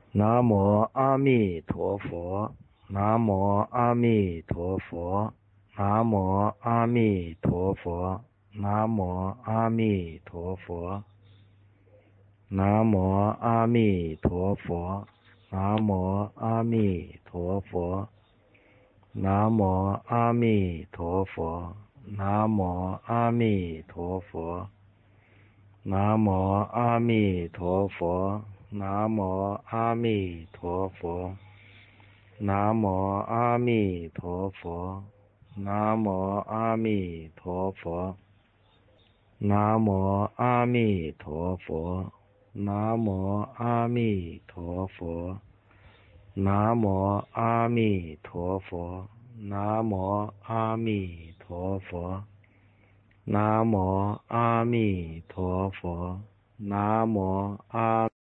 南无阿弥陀佛，南无阿弥陀佛，南无阿弥陀佛，南无阿弥陀佛，南无阿弥陀佛，南无阿弥陀佛，南无阿弥陀佛，南无阿弥陀佛，南无阿弥陀佛。南无阿弥陀佛，南无阿弥陀佛，南无阿弥陀佛，南无阿弥陀佛，南无阿弥陀佛，南无阿弥陀佛，南无阿弥陀佛，南无阿弥陀佛，南无阿